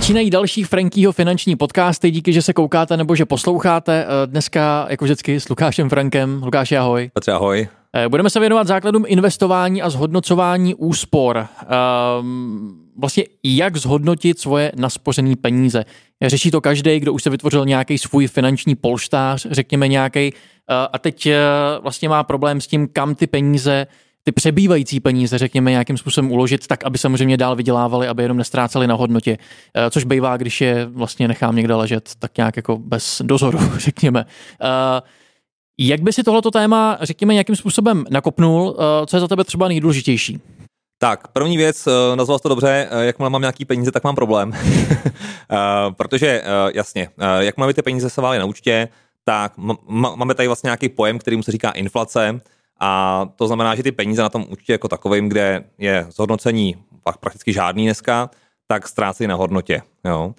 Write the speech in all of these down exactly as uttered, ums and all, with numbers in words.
Začínají další Frankyho finanční podcasty, díky, že se koukáte nebo že posloucháte. Dneska, jako vždycky, s Lukášem Frankem. Lukáši, ahoj. Petře, ahoj. Budeme se věnovat základům investování a zhodnocování úspor. Vlastně jak zhodnotit svoje naspořené peníze. Řeší to každý, kdo už se vytvořil nějaký svůj finanční polštář, řekněme nějaký, a teď vlastně má problém s tím, kam ty peníze, ty přebývající peníze, řekněme, nějakým způsobem uložit, tak, aby samozřejmě dál vydělávali, aby jenom nestráceli na hodnotě. Což bývá, když je vlastně nechám někde ležet, tak nějak jako bez dozoru, řekněme. Jak by si tohleto téma, řekněme, nějakým způsobem nakopnul? Co je za tebe třeba nejdůležitější? Tak, první věc, nazval jsi to dobře, jakmile mám nějaký peníze, tak mám problém. Protože, jasně, jakmile ty peníze se válí na účtě, tak máme tady vlastně nějaký pojem, kterým se říká inflace, a to znamená, že ty peníze na tom účtě jako takovým, kde je zhodnocení prakticky žádný dneska, tak ztrácejí na hodnotě. Jo.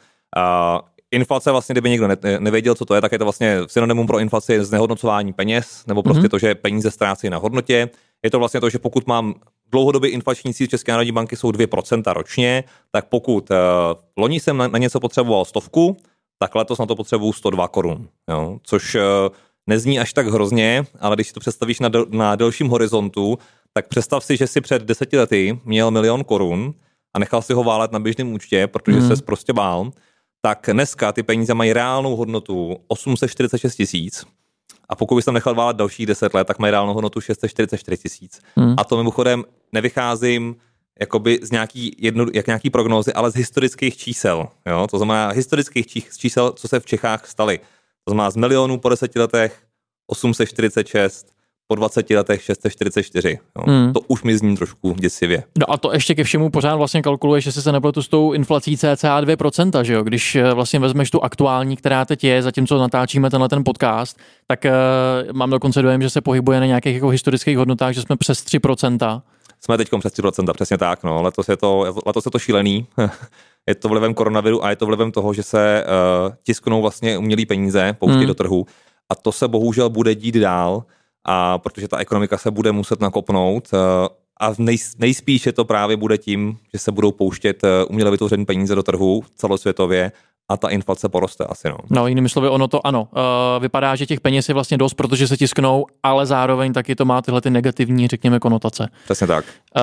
Inflace vlastně, kdyby někdo nevěděl, co to je, tak je to vlastně synonymum pro inflaci znehodnocování peněz, nebo prostě mm-hmm. to, že peníze ztrácejí na hodnotě. Je to vlastně to, že pokud mám dlouhodobě inflační cíl České národní banky jsou dvě procenta ročně, tak pokud uh, loni jsem na, na něco potřeboval stovku, tak letos na to potřebuju sto dva korun. Jo? Což uh, nezní až tak hrozně, ale když si to představíš na, del, na delším horizontu, tak představ si, že si před deseti lety měl milion korun a nechal si ho válet na běžném účtě, protože mm. ses prostě bál, tak dneska ty peníze mají reálnou hodnotu osm set čtyřicet šest tisíc. A pokud bys tam nechal válet dalších deset let, tak mají reálnou hodnotu šest set čtyřicet čtyři tisíc. Hmm. A to mimochodem nevycházím jakoby z nějaký, jedno, jak nějaký prognózy, ale z historických čísel. Jo? To znamená historických čísel, co se v Čechách staly. To znamená z milionů po deseti letech osm set čtyřicet šest, po dvaceti letech šest set čtyřicet čtyři. Jo? Hmm. To už mi zní trošku děsivě. No a to ještě ke všemu pořád vlastně kalkuluješ, že se nepletu s tou inflací cca dvě procenta, že jo? Když vlastně vezmeš tu aktuální, která teď je, zatímco natáčíme tenhle ten podcast, tak uh, mám dokonce dojem, že se pohybuje na nějakých jako historických hodnotách, že jsme přes tři procenta. Jsme teď přes tři procenta, přesně tak. No. Letos, je to, letos je to šílený. Je to vlivem koronaviru a je to vlivem toho, že se uh, tisknou vlastně umělý peníze, pouští hmm. do trhu. A to se bohužel bude dít dál. A protože ta ekonomika se bude muset nakopnout a nej, nejspíš je to právě bude tím, že se budou pouštět uměle vytvořené peníze do trhu celosvětově a ta inflace poroste asi. No, no jinými slovy, ono to ano. Uh, vypadá, že těch peněz je vlastně dost, protože se tisknou, ale zároveň taky to má tyhle ty negativní, řekněme, konotace. Přesně tak. Uh,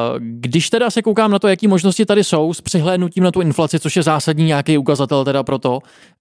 když teda se koukám na to, jaký možnosti tady jsou s přihlédnutím na tu inflaci, což je zásadní nějaký ukazatel teda pro to, uh,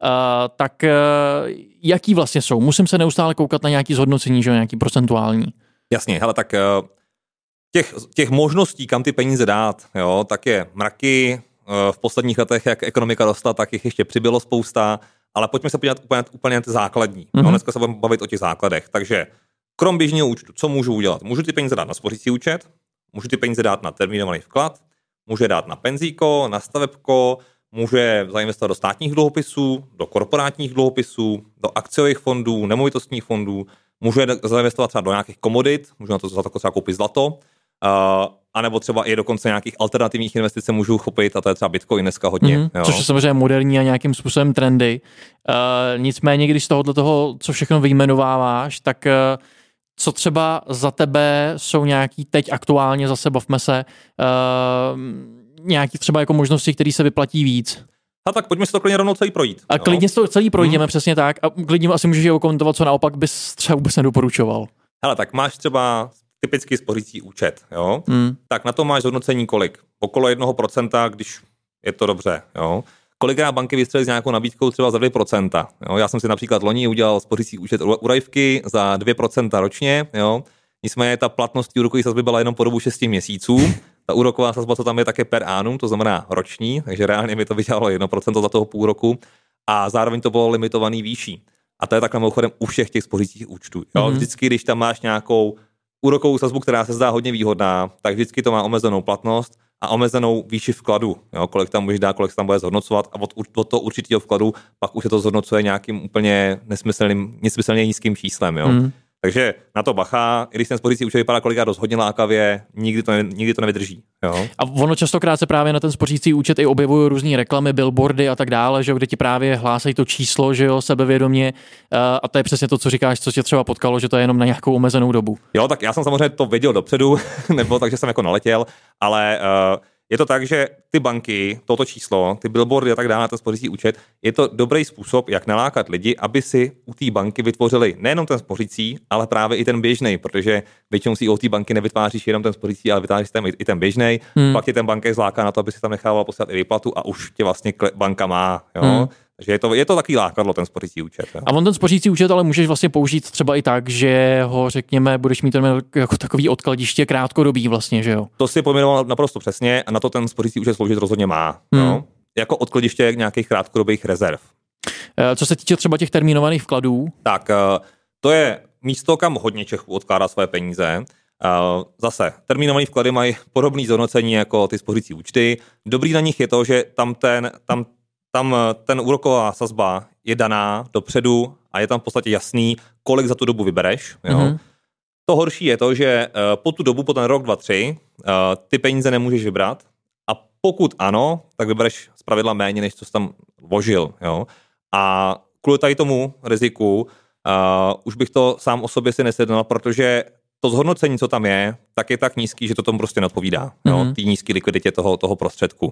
tak uh, jaký vlastně jsou? Musím se neustále koukat na nějaký zhodnocení, že nějaký procentuální. Jasně, hele, tak uh, těch, těch možností, kam ty peníze dát, jo, tak je mraky. V posledních letech, jak ekonomika rostla, tak jich ještě přibylo spousta, ale pojďme se podívat úplně, úplně na ty základní. Mm-hmm. No, dneska se budeme bavit o těch základech. Takže krom běžného účtu, co můžu udělat? Můžu ty peníze dát na spořící účet, můžu ty peníze dát na termínovaný vklad, můžu je dát na penzíko, na stavebko, můžu je zainvestovat do státních dluhopisů, do korporátních dluhopisů, do akciových fondů, nemovitostních fondů, můžu je zainvestovat třeba do nějakých komodit, můžu na to za to třeba koupit zlato, uh, a nebo třeba i dokonce nějakých alternativních investic můžu chopit, a to je třeba Bitcoin dneska hodně. Mm-hmm, jo. Což je samozřejmě moderní a nějakým způsobem trendy. Uh, nicméně, když z tohohle toho, co všechno vyjmenováváš, tak uh, co třeba za tebe jsou nějaký teď aktuálně zase, bavme se, uh, nějaký třeba jako možnosti, které se vyplatí víc? A tak pojďme si to klidně rovnou celý projít. A klidně si to celý projdeme, hmm. přesně tak. A klidně asi můžeš okomentovat, co naopak bys třeba vůbec nedoporučoval. Hele, tak máš třeba typický spořící účet, jo? Hmm. Tak na to máš hodnocení kolik? Okolo jednoho procenta, když je to dobře, jo? Kolikrát banky vystřelí s nějakou nabídkou třeba za dvě procenta, jo? Já jsem si například loni udělal spořící účet u Rajvky za dvě procenta ročně, jo? Nicméně ta platnost úrokové sazby byla jenom po dobu šesti měsíců. Ta úroková sazba, co tam je, také per annum, to znamená roční, takže reálně mi to vydělalo jedno procento za toho půl roku a zároveň to bylo limitovaný výší. A to je takhle mimochodem u všech těch spořících účtů. Jo? Mm-hmm. Vždycky, když tam máš nějakou úrokovou sazbu, která se zdá hodně výhodná, tak vždycky to má omezenou platnost a omezenou výši vkladu. Jo? Kolik tam můžeš dát, kolik se tam bude zhodnocovat a od, od toho určitého vkladu pak už se to zhodnocuje nějakým úplně nesmyslným, nesmyslně nízkým číslem. Jo? Mm. Takže na to bacha, i když ten spořící účet vypadá kolikrát dost hodně lákavě, nikdy to, ne, nikdy to nevydrží. Jo? A ono častokrát se právě na ten spořící účet i objevují různé reklamy, billboardy a tak dále, že jo, kde ti právě hlásají to číslo, že jo, sebevědomě. A to je přesně to, co říkáš, co tě třeba potkalo, že to je jenom na nějakou omezenou dobu. Jo, tak já jsem samozřejmě to věděl dopředu, nebo takže jsem jako naletěl, ale uh, je to tak, že ty banky, toto číslo, ty billboardy a tak dále, ten spořící účet, je to dobrý způsob, jak nalákat lidi, aby si u té banky vytvořili nejenom ten spořící, ale právě i ten běžný, protože většinou si u té banky nevytváříš jenom ten spořící, ale vytváříš tam i ten běžný. Hmm. Pak tě ten bankér zláká na to, aby si tam nechával poslat i výplatu a už tě vlastně banka má. Jo? Hmm. Takže je to, je to takový lákadlo, ten spořící účet. Jo? A on ten spořící účet ale můžeš vlastně použít třeba i tak, že ho, řekněme, budeš mít ten jako takový odkladiště krátkodobý vlastně, že jo? To si pojmenoval naprosto přesně a na to ten spořící účet sloužit rozhodně má. Hmm. Jo? Jako odkladiště nějakých krátkodobých rezerv. Co se týče třeba těch termínovaných vkladů? Tak to je místo, kam hodně Čechů odkládá své peníze. Zase, termínované vklady mají podobné zhodnocení jako ty spořící účty. Dobrý na nich je to, že tam ten, tam, tam ten úroková sazba je daná dopředu a je tam v podstatě jasný, kolik za tu dobu vybereš. Jo? Mm-hmm. To horší je to, že po tu dobu, po ten rok, dva, tři, ty peníze nemůžeš vybrat a pokud ano, tak vybereš zpravidla méně, než co jsi tam vložil. Jo? A kvůli tady tomu riziku uh, už bych to sám o sobě si nesednal, protože to zhodnocení, co tam je, tak je tak nízký, že to tomu prostě neodpovídá. Mm-hmm. Té nízké likviditě toho, toho prostředku.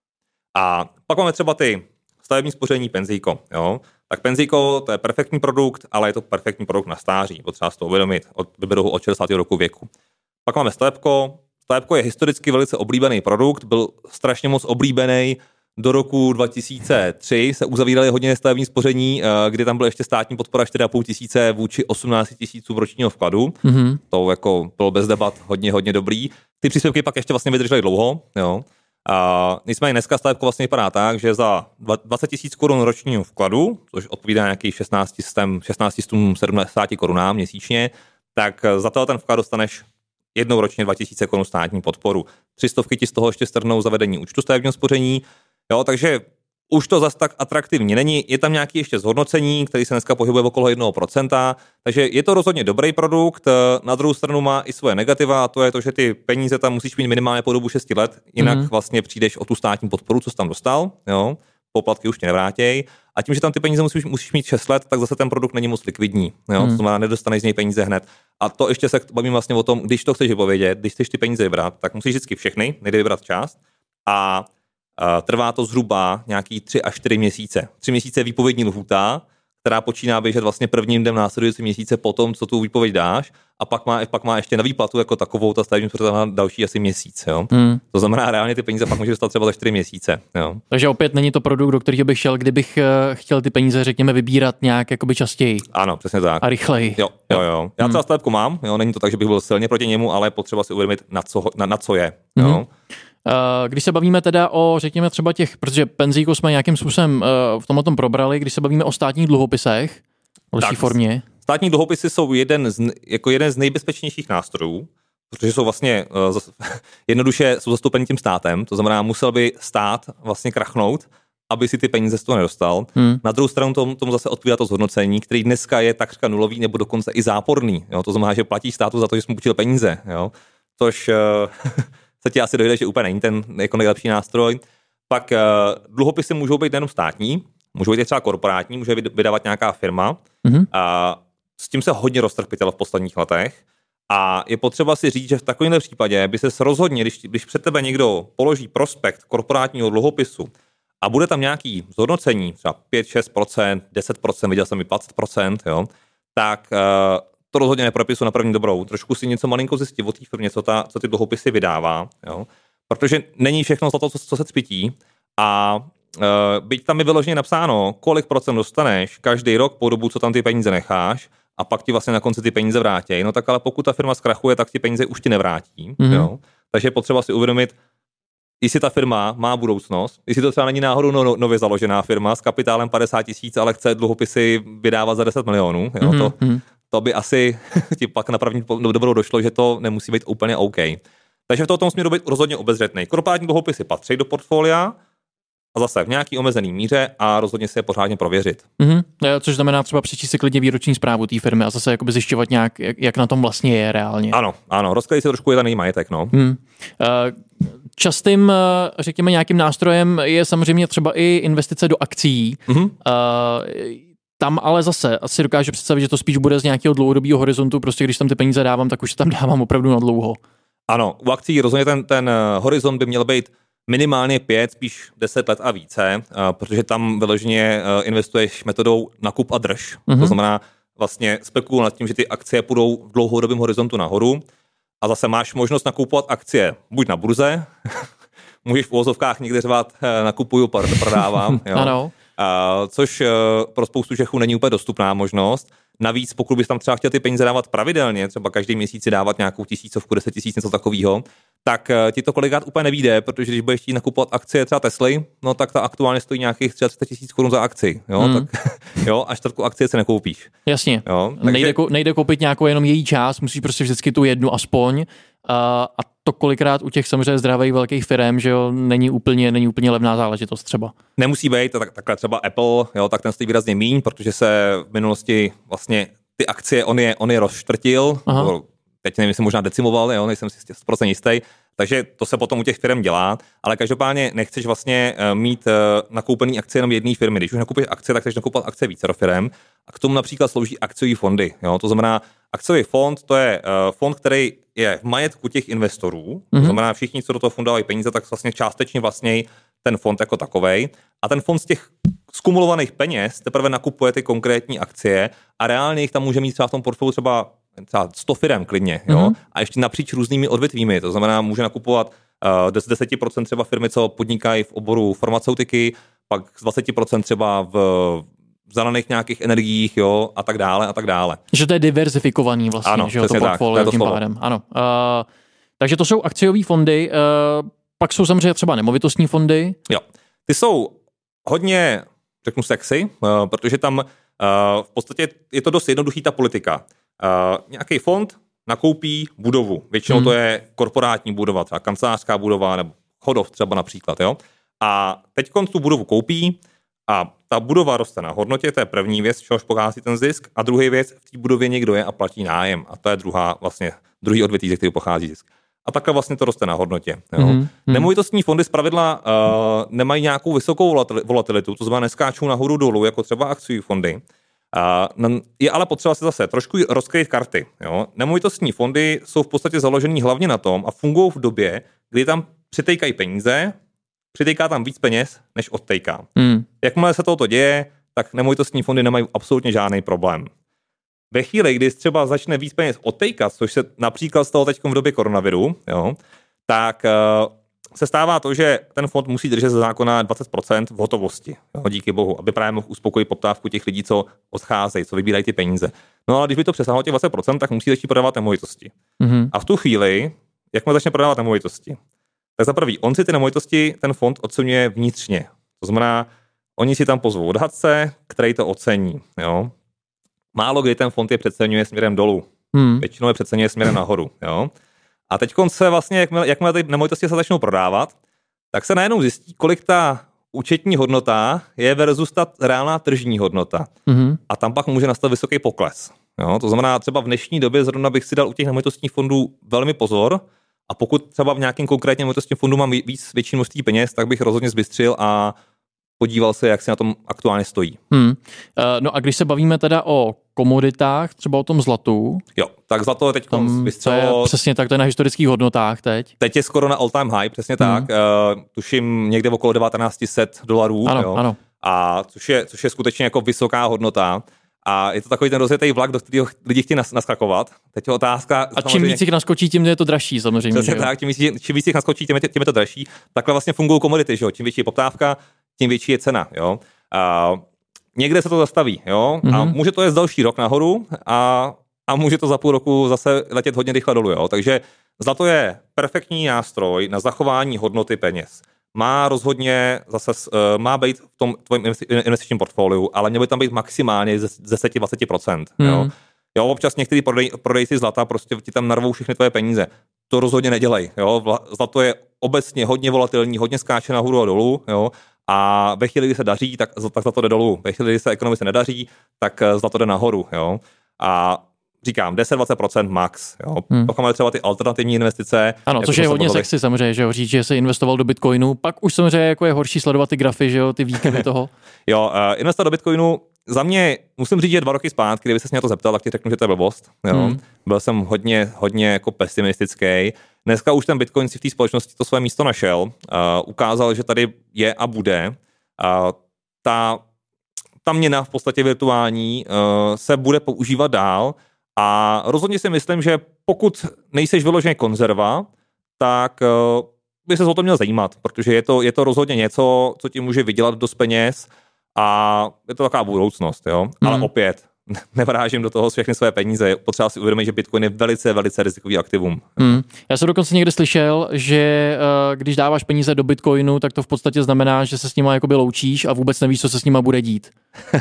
A pak máme třeba ty stavební spoření penzijko. Jo? Tak penzijko, to je perfektní produkt, ale je to perfektní produkt na stáří. Potřeba si to uvědomit. Od, vyberou ho od šedesátého roku věku. Pak máme stavebko. Stavebko je historicky velice oblíbený produkt, byl strašně moc oblíbený. Do roku dva tisíce tři se uzavíraly hodně stavební spoření, kdy tam byla ještě státní podpora čtyři a půl tisíce vůči osmnáct tisíců ročního vkladu. Mm-hmm. To jako bylo bez debat hodně, hodně dobrý. Ty příspěvky pak ještě vlastně vydržely dlouho. Jo. A nicméně dneska stavebko vlastně vypadá tak, že za dvacet tisíc korun ročního vkladu, což odpovídá nějakých šestnáct sedmdesát korunám měsíčně, tak za to ten vklad dostaneš jednou ročně dva tisíce korun státní podporu. Tři stovky ti z toho ještě strhnou zavedení účtu stavebního spoření. Jo, takže už to zas tak atraktivní není. Je tam nějaké ještě zhodnocení, který se dneska pohybuje okolo jednoho procenta, takže je to rozhodně dobrý produkt. Na druhou stranu má i svoje negativa a to je to, že ty peníze tam musíš mít minimálně po dobu šesti let, jinak mm-hmm. vlastně přijdeš o tu státní podporu, co jsi tam dostal. Jo. Poplatky už tě nevrátěj. A tím, že tam ty peníze musíš, musíš mít šest let, tak zase ten produkt není moc likvidní. Jo? Mm. To znamená, nedostaneš z něj peníze hned. A to ještě se bavím vlastně o tom, když to chceš vypovědět, když chceš ty peníze vybrat, tak musíš vždycky všechny, nejde vybrat část. A uh, trvá to zhruba nějaký tři až čtyři měsíce. Tři měsíce je výpovědní lhůta, která počíná běžet vlastně prvním dnem následující měsíce po tom, co tu výpověď dáš, a pak má, pak má ještě na výplatu jako takovou ta stavební spoření další asi měsíc. Jo? Hmm. To znamená, reálně ty peníze pak můžeš dostat třeba za čtyři měsíce. Jo? Takže opět není to produkt, do kterého bych šel, kdybych chtěl ty peníze, řekněme, vybírat nějak jakoby častěji. Ano, přesně tak. A rychleji. Jo, jo, jo. Já třeba hmm. stavebku mám, jo? Není to tak, že bych byl silně proti němu, ale potřeba si uvědomit, na co, na, na co je. Jo? Hmm. Když se bavíme teda o, řekněme třeba těch, protože penzijko jsme nějakým způsobem v tomhle tom probrali, když se bavíme o státních dluhopisech, v lepší formě. Státní dluhopisy jsou jeden z, jako jeden z nejbezpečnějších nástrojů, protože jsou vlastně jednoduše jsou zastoupeni tím státem, to znamená, musel by stát vlastně krachnout, aby si ty peníze z toho nedostal. Hmm. Na druhou stranu tomu, tomu zase odpovídá to zhodnocení, který dneska je takřka nulový nebo dokonce i záporný. Jo? To znamená, že platí státu za to, že jsme půjčil peníze. Jo? Což se ti asi dojde, že úplně není ten jako nejlepší nástroj. Pak uh, dluhopisy můžou být nejenom státní, můžou být třeba korporátní, může vydávat nějaká firma. Mm-hmm. A s tím se hodně roztrpělo v posledních letech. A je potřeba si říct, že v takovémhle případě by se rozhodně, když, když před tebe někdo položí prospekt korporátního dluhopisu a bude tam nějaký zhodnocení, třeba pět šest procent, deset procent, viděl jsem i dvacet procent, jo, tak uh, to rozhodně nepropisu na první dobrou. Trošku si něco malinko zjistit o té firmě, co, ta, co ty dluhopisy vydává, jo? Protože není všechno zlato, co, co se cpití. A e, byť tam je vyloženě napsáno, kolik procent dostaneš každý rok po dobu, co tam ty peníze necháš, a pak ti vlastně na konci ty peníze vrátí. No tak ale pokud ta firma zkrachuje, tak ty peníze už ti nevrátí. Mm-hmm. Jo? Takže je potřeba si uvědomit, jestli ta firma má budoucnost, jestli to třeba není náhodou no, nově založená firma s kapitálem padesát tisíc, ale chce dluhopisy vydávat za deset milionů. Jo? Mm-hmm. To, to by asi ti pak na první dobrou došlo, že to nemusí být úplně OK. Takže v tom směru být rozhodně obezřetný. Korporátní dluhopisy patří do portfolia a zase v nějaký omezený míře a rozhodně se je pořádně prověřit. Mm-hmm. Což znamená třeba přečíst si klidně výroční zprávu té firmy a zase jakoby zjišťovat nějak, jak, jak na tom vlastně je reálně. Ano, ano, rozkladí se trošku je ten její majetek, no. Hmm. Častým, řekněme, nějakým nástrojem je samozřejmě třeba i investice do akcií. Mm-hmm. Tam ale zase asi dokážu představit, že to spíš bude z nějakého dlouhodobého horizontu, prostě když tam ty peníze dávám, tak už tam dávám opravdu na dlouho. Ano, u akcí rozhodně ten, ten horizont by měl být minimálně pět, spíš deset let a více, protože tam vyloženě investuješ metodou nakup a drž. Mm-hmm. To znamená vlastně spekuluji nad tím, že ty akcie půjdou v dlouhodobém horizontu nahoru a zase máš možnost nakupovat akcie buď na burze, můžeš v uvozovkách někde řvat nakupuju, prodávám, jo. Ano. Uh, což uh, pro spoustu Čechů není úplně dostupná možnost. Navíc, pokud bys tam třeba chtěl ty peníze dávat pravidelně, třeba každý měsíc si dávat nějakou tisícovku, deset tisíc, něco takového, tak uh, ti to kolikát úplně nevíde, protože když budeš chtít nakupovat akcie třeba Tesly, no tak ta aktuálně stojí nějakých třicet tisíc korun za akci, jo, hmm. tak jo, až čtvrtku akcie se nekoupíš. Jasně, jo, takže... nejde, nejde koupit nějakou jenom její část, musíš prostě vždycky tu jednu aspoň uh, a to kolikrát u těch samozřejmě zdravých velkých firm, že jo, není úplně, není úplně levná záležitost třeba. Nemusí být, tak, takhle třeba Apple, jo, tak ten stojí výrazně míň, protože se v minulosti vlastně ty akcie on je, on je rozštvrtil, teď nevím, jestli možná decimoval, jo, nejsem si sto procent jistý, takže to se potom u těch firm dělá, ale každopádně nechceš vlastně mít nakoupený akcie jenom jedné firmy. Když už nakupíš akcie, tak chceš nakupovat akcie vícero firm a k tomu například slouží akciové fondy. Jo? To znamená, akciový fond, to je fond, který je v majetku těch investorů, mm-hmm. to znamená všichni, co do toho fondu dávají peníze, tak vlastně částečně vlastnějí ten fond jako takovej a ten fond z těch skumulovaných peněz teprve nakupuje ty konkrétní akcie a reálně jich tam může mít třeba v tom portfoliu třeba třeba sto firem klidně, jo? Mm-hmm. A ještě napříč různými odvětvími, to znamená, může nakupovat uh, deset procent třeba firmy, co podnikají v oboru farmaceutiky, pak z dvacet procent třeba v, v zelených nějakých energiích, jo, a tak dále, a tak dále. Že to je diverzifikovaný vlastně, ano, že jo, to portfolio tím pádem. Ano. Uh, takže to jsou akciové fondy, uh, pak jsou samozřejmě třeba nemovitostní fondy. Jo, ty jsou hodně, řeknu sexy, uh, protože tam uh, v podstatě je to dost jednoduchý ta politika. Uh, nějaký fond nakoupí budovu. Většinou hmm. to je korporátní budova, třeba kancelářská budova nebo Chodov třeba například. Jo? A teď tu budovu koupí a ta budova roste na hodnotě, to je první věc, z čehož pochází ten zisk. A druhý věc, v té budově někdo je a platí nájem. A to je druhá, vlastně druhý odvětví, ze kterého pochází zisk. A takhle vlastně to roste na hodnotě. Jo? Hmm. Nemovitostní fondy zpravidla uh, nemají nějakou vysokou volatilitu, to znamená neskáčou nahoru dolů, jako třeba akciové fondy. Uh, je ale potřeba si zase trošku rozkryt karty. Jo? Nemovitostní fondy jsou v podstatě založený hlavně na tom a fungují v době, kdy tam přitejkají peníze, přitejká tam víc peněz, než odtejká. Hmm. Jakmile se toto děje, tak nemovitostní fondy nemají absolutně žádný problém. Ve chvíli, kdy třeba začne víc peněz odtejkat, což se například stalo teď v době koronaviru, jo, tak uh, se stává to, že ten fond musí držet ze zákona dvacet procent v hotovosti, jo, díky bohu, aby právě mohl uspokojit poptávku těch lidí, co odcházejí, co vybírají ty peníze. No ale když by to přesáhlo těch dvacet procent, tak musí začít prodávat nemovitosti. Mm-hmm. A v tu chvíli, jak začne prodávat nemovitosti, tak za prvý, on si ty nemovitosti, ten fond oceňuje vnitřně. To znamená, oni si tam pozvou odhadce, který to ocení. Jo. Málo kdy ten fond je přeceňuje směrem dolů. Mm. Většinou je přeceňuje směrem nahoru. Jo. A teď se vlastně, jakmile, jakmile ty nemovitosti se začnou prodávat, tak se najednou zjistí, kolik ta účetní hodnota je versus ta reálná tržní hodnota. Mm-hmm. A tam pak může nastat vysoký pokles. Jo? To znamená, třeba v dnešní době zrovna bych si dal u těch nemovitostních fondů velmi pozor a pokud třeba v nějakém konkrétním nemovitostním fondu mám víc větší množství peněz, tak bych rozhodně zbystřil a podíval se, jak se na tom aktuálně stojí. Hmm. Uh, no a když se bavíme teda o komoditách, třeba o tom zlatu. Jo, tak zlato je teď vystřelilo. Přesně tak, to je na historických hodnotách teď. Teď je skoro na all time high, přesně hmm. tak. Uh, tuším někde okolo devatenáct set dolarů. Ano, jo. ano. A což je, což je skutečně jako vysoká hodnota. A je to takový ten rozjetý vlak, do kterého lidi chtějí nas, naskakovat. Teď je otázka. A čím víc jich naskočí, tím je to dražší samozřejmě. Přesně tak, tím víc, čím víc jich naskočí, tím je, tím je to dražší. Takhle vlastně fungují komodity, že jo? Čím větší je poptávka, tím větší je cena. Jo? A někde se to zastaví, jo? Mm-hmm. A může to jít další rok nahoru a, a může to za půl roku zase letět hodně rychle dolů. Jo? Takže zlato je perfektní nástroj na zachování hodnoty peněz. Má rozhodně zase, uh, má být v tom tvojím investičním portfoliu, ale měl by tam být maximálně ze deset až dvacet procent. Mm. Jo? jo, občas některý prodej, prodejci zlata prostě ti tam narvou všechny tvoje peníze. To rozhodně nedělej. Jo? Zlato je obecně hodně volatilní, hodně skáče nahoru a dolů, jo? A ve chvíli, kdy se daří, tak, tak zlato jde dolů. Ve chvíli, kdy se ekonomice nedaří, tak zlato jde nahoru. Jo? A říkám, deset až dvacet procent max. Jo? Hmm. Pokud máme třeba ty alternativní investice. Ano, což je hodně sexy samozřejmě, že jo, říct, že se investoval do Bitcoinu. Pak už samozřejmě jako je horší sledovat ty grafy, že jo, ty výkyvy toho. Jo, uh, investovat do Bitcoinu za mě musím říct, že dva roky zpátky, kdyby se mě na to zeptal, tak ti řeknu, že to je blbost. Jo? Hmm. Byl jsem hodně, hodně jako pesimistický. Dneska už ten Bitcoin si v té společnosti to své místo našel. Uh, ukázal, že tady je a bude. Uh, ta, ta měna v podstatě virtuální uh, se bude používat dál a rozhodně si myslím, že pokud nejseš vyloženě konzerva, tak uh, by se o to měl zajímat, protože je to, je to rozhodně něco, co ti může vydělat dost peněz a je to taková budoucnost, jo. Hmm. Ale opět, nevrážím do toho všechny své peníze. Potřeba si uvědomit, že Bitcoin je velice, velice rizikový aktivum. Hmm. Já jsem dokonce někde slyšel, že uh, když dáváš peníze do Bitcoinu, tak to v podstatě znamená, že se s nima jakoby loučíš a vůbec nevíš, co se s nima bude dít. uh,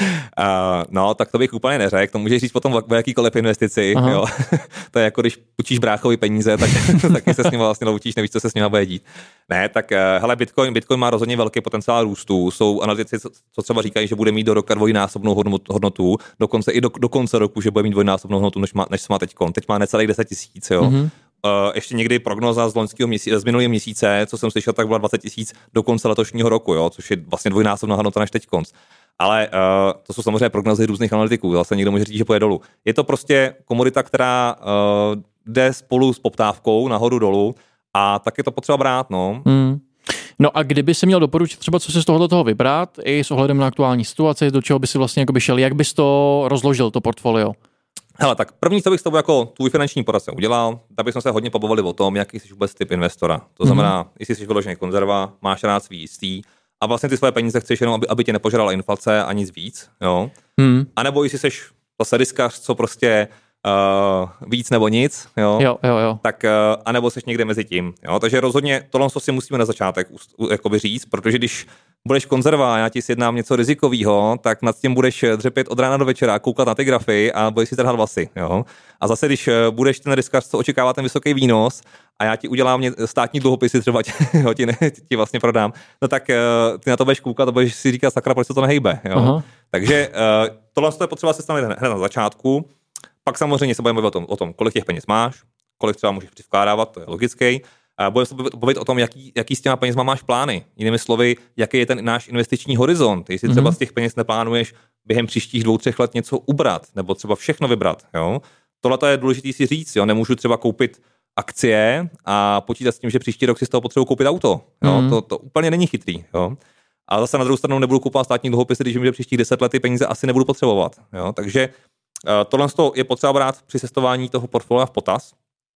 no, tak to bych úplně neřekl. To můžeš říct potom o jakýkoliv investici. Jo? To je jako když půjčíš bráchovi peníze, tak taky se s nima vlastně loučíš, nevíš, co se s nima bude dít. Ne, tak uh, hele, Bitcoin, Bitcoin má rozhodně velký potenciál růstu. Jsou analytici, co třeba říkají, že bude mít do roka dvojnásobnou hodnotu, dokonce i do, do konce roku, že bude mít dvojnásobnou hodnotu, než má, než má teď. Teď má necelých deset tisíc, jo. Mm-hmm. Uh, ještě někdy prognoza z loňského měsíce, z minulého měsíce, co jsem slyšel, tak byla dvacet tisíc do konce letošního roku, jo, což je vlastně dvojnásobná hodnota než teď konc. Ale uh, to jsou samozřejmě prognozy různých analytiků, zase někdo může říct, že pojede dolů. Je to prostě komodita, která uh, jde spolu s poptávkou nahoru dolů a tak je to potřeba brát, no. Mm. No a kdyby si měl doporučit třeba, co si z tohoto toho vybrat, i s ohledem na aktuální situaci, do čeho by si vlastně jakoby šel, jak bys to rozložil, to portfolio? Hele, tak první, co bych s tobou jako tvůj finanční poradce udělal, tak bychom se hodně pobavili o tom, jaký jsi vůbec typ investora. To znamená, mm-hmm. jestli jsi vyložený konzerva, máš rád svý jistý a vlastně ty svoje peníze chceš jenom, aby, aby tě nepožrala inflace a nic víc, jo. Mm. A nebo jestli jsi zase riskař, co prostě uh, víc nebo nic, jo. Jo, jo, jo. Tak uh, a nebo jsi někde mezi tím, jo. Takže rozhodně tohle si musíme na začátek jakoby říct, protože když budeš konzerva a já ti sjednám něco rizikového, tak nad tím budeš dřepět od rána do večera, koukat na ty grafy a budeš si trhat vlasy. Jo? A zase, když budeš ten riskař, co očekává ten vysoký výnos a já ti udělám státní dluhopisy, třeba ti, ti, ne, ti vlastně prodám, no tak ty na to budeš koukat a budeš si říkat, sakra, proč se to nehejbe. Jo? Takže tohle je potřeba si stanit hned na začátku. Pak samozřejmě se budeme bavit o tom, o tom, kolik těch peněz máš, kolik třeba můžeš přivkládávat, to je logický. Budeme se bavit o tom, jaký, jaký s těma penězma máš plány. Jinými slovy, jaký je ten náš investiční horizont. Jestli třeba mm-hmm. z těch peněz neplánuješ během příštích dvou, třech let něco ubrat, nebo třeba všechno vybrat. Jo? Tohle je důležité si říct. Jo? Nemůžu třeba koupit akcie a počítat s tím, že příští rok si z toho potřebuji koupit auto. Jo? Mm-hmm. To, to úplně není chytrý. Jo? A zase na druhou stranu nebudu kupovat státní dluhopisy, když vím, že příštích deset let ty peníze asi nebudu potřebovat. Jo? Takže tohle je potřeba brát při cestování toho portfolia v potaz.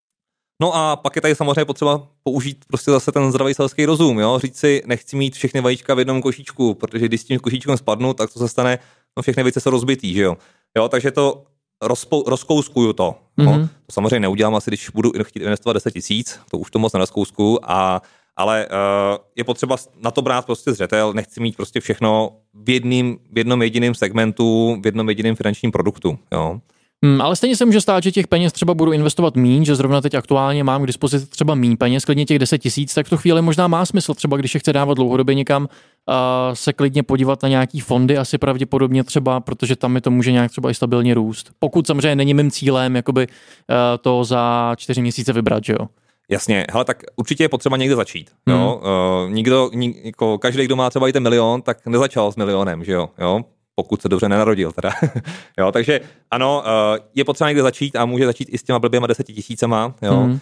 No a pak je tady samozřejmě potřeba použít prostě zase ten zdravý selský rozum, jo? Říct si, nechci mít všechny vajíčka v jednom košíčku, protože když s tím košíčkem spadnu, tak to se stane, no všechny vejce jsou rozbitý, že jo? Jo, takže to rozpo, rozkouskuju to. Mm-hmm. No? To samozřejmě neudělám asi, když budu chtít investovat deset tisíc, to už to moc nerozkouskuju, a ale uh, je potřeba na to brát prostě zřetel, nechci mít prostě všechno v, jedným, v jednom jediném segmentu, v jednom jediném finančním produktu, jo? Hmm, ale stejně se může stát, že těch peněz třeba budu investovat míň, že zrovna teď aktuálně mám k dispozici třeba míň peněz, klidně těch deset tisíc, tak v tu chvíli možná má smysl, třeba když je chce dávat dlouhodobě někam, uh, se klidně podívat na nějaký fondy, asi pravděpodobně třeba, protože tam mi to může nějak třeba i stabilně růst. Pokud samozřejmě není mým cílem jakoby uh, to za čtyři měsíce vybrat, že jo. Jasně, hele, tak určitě je potřeba někde začít, jo. Hmm. Uh, nikdo, nik, jako každý, kdo má třeba i ten milion, tak nezačal s milionem, že jo, jo. Pokud se dobře nenarodil teda. Jo, takže ano, je potřeba někde začít a může začít i s těma blběma deseti tisícema. Jo. Mm.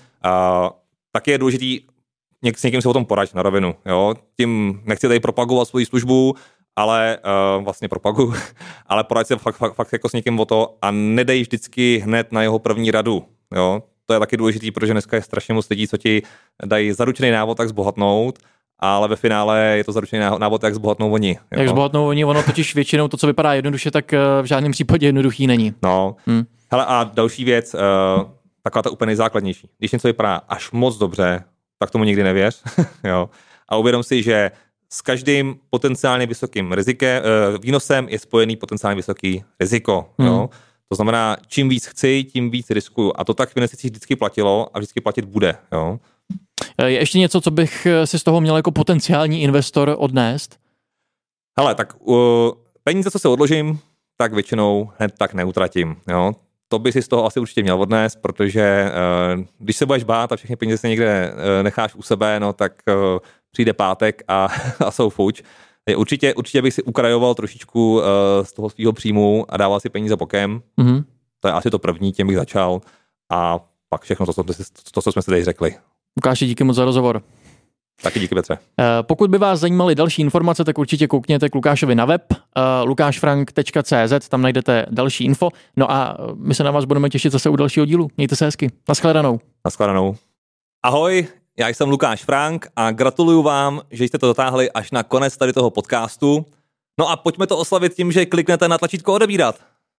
Taky je důležitý něk, s někým si o tom poradit na rovinu. Jo. Tím nechci tady propagovat svoji službu, ale uh, vlastně propaguju, ale poradit se fakt, fakt, fakt jako s někým o to a nedej vždycky hned na jeho první radu. Jo. To je taky důležitý, protože dneska je strašně moc lidí, co ti dají zaručený návod, tak zbohatnout, ale ve finále je to zaručený návod, jak zbohatnou oni. Jo? Jak zbohatnou oni, ono totiž většinou to, co vypadá jednoduše, tak v žádném případě jednoduchý není. No, hmm. Hele, a další věc, uh, taková ta úplně nejzákladnější. Když něco vypadá až moc dobře, tak tomu nikdy nevěř. Jo? A uvědom si, že s každým potenciálně vysokým rizikem, uh, výnosem je spojený potenciálně vysoký riziko. Hmm. Jo? To znamená, čím víc chci, tím víc riskuju. A to tak v investicích vždycky platilo a vždycky platit bude. Jo? Je ještě něco, co bych si z toho měl jako potenciální investor odnést? Hele, tak uh, peníze, co se odložím, tak většinou hned tak neutratím. Jo? To by si z toho asi určitě měl odnést, protože uh, když se budeš bát a všechny peníze se někde uh, necháš u sebe, no tak uh, přijde pátek a, a jsou fuč. Je, určitě, určitě bych si ukrajoval trošičku uh, z toho svého příjmu a dával si peníze bokem. Mm-hmm. To je asi to první, tím bych začal. A pak všechno to, to, to co jsme si tady řekli. Lukáši, díky moc za rozhovor. Taky díky, Petře. Pokud by vás zajímaly další informace, tak určitě koukněte k Lukášovi na web lukáš frank tečka cé zet, tam najdete další info. No a my se na vás budeme těšit zase u dalšího dílu. Mějte se hezky. Naschledanou. Naschledanou. Ahoj, já jsem Lukáš Frank a gratuluju vám, že jste to dotáhli až na konec tady toho podcastu. No a pojďme to oslavit tím, že kliknete na tlačítko odebírat.